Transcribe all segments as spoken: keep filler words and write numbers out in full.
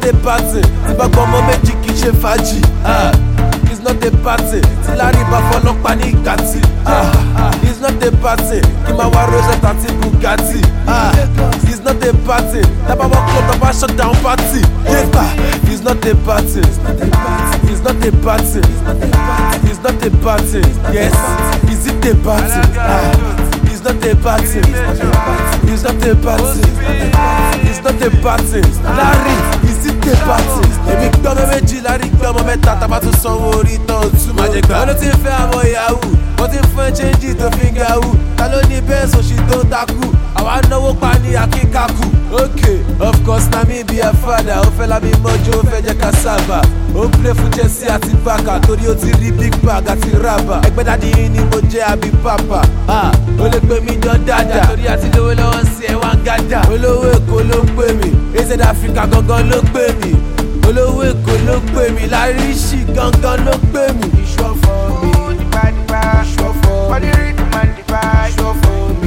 not a party. Tí bá gbọ́ ọmọ méjì kì í ṣe fàájì. It's not a party. Tí lárí bá fọlọ́pàá ní gàtì. It's not a party. Kí máa wá Rosetta àti Bugatti. It's not a party. Tábà wọ́n kọ́ tábà shut down party. It's not a party. It's not a party. It's not a party. Yes. Is it a party? It's not a party. It's not a party. It's not a party. Larry, is it a party? Èmi gbọ́ ọmọ méjì, Larry gbọ́ ọmọ mẹ́ta, tábà tún sanwó orí tán tún máa jẹ gbà. Wọ́n ló ti ń fẹ́ àwọn yahoo, wọ́n ti ń fẹ́ change tó fi ń yahoo. Ta ló ní bẹ́ẹ̀ sọ̀ṣì tó ń takú? Àwa náwó pa ní akíkakù. Okay, of course na me be a father. Ó fẹ́ lábí mọ́jú, ó fẹ́ jẹ́ cassava. Ó play fún Chelsea àti Barca, torí ó ti rí big bag àti raba. Ẹgbẹ́ dádì yín ni mo jẹ́ àbí papa. Ó lè pè mí jọ dáadáa, torí àti lówó lọ́wọ́ ń sí ẹ̀wọ̀n gádà. Olówó Èkó ló ń pè mí, A Z Africa gangan ló ń pè mí. Olówó Èkó ló ń pè mí, Láríṣì gangan ló ń pè mí. Ìṣòfò mi, dìbàdìbà, ìṣòfò mi, bọ́dí rí dìbàdìbà, ìṣòfò mi,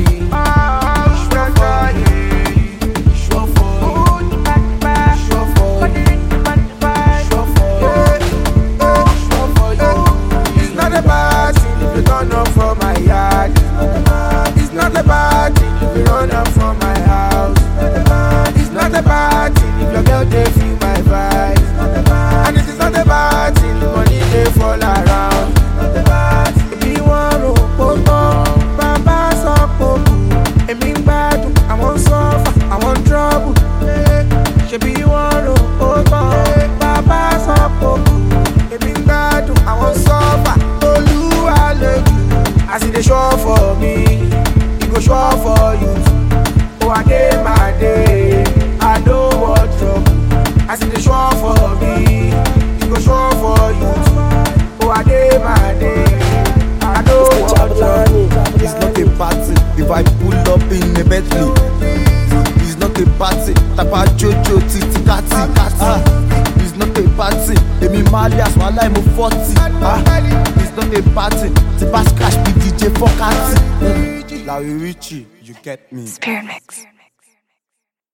ìṣòfò yìí, ìṣòfò mi, dìbàdìbà, ìṣòfò bọ́dí rí dìbàdìbà, ìṣòfò yìí, ìṣòfò yìí. It's not a bad thing if you turn up from my yard. It's not a bad thing if you run up from my house. It's not a bad thing if your girl dey feel my vibe. And it is not a bad thing if money dey fall around. Èmi wọ́n rò pọ́npọ́n, bàbá sọ pòkù. Èmi ń gbádùn, àwọn ń sọ́fà, àwọn ń trọ́bù. Ṣèbí wọ́n rò pọ́npọ́n, bàbá sọ pòkù. Èmi ń gbádùn, àwọn ń sọ́fà. Olúwa lójú, as e dey show for me, e go show for you. Oh, I dey my day, I don't want trouble. As it dey show for me, it go show for you. Oh, I dey my day, I don't want trouble. It's not a party if I pull up in a Bentley. It's not a party, tapa jojo titi kati kati. It's not a party, èmi Malias wàhálà mo forty. It's not a party, tipa scratch B D J fọ́kàtì. Larry Richie, you get me. Spirit Mix.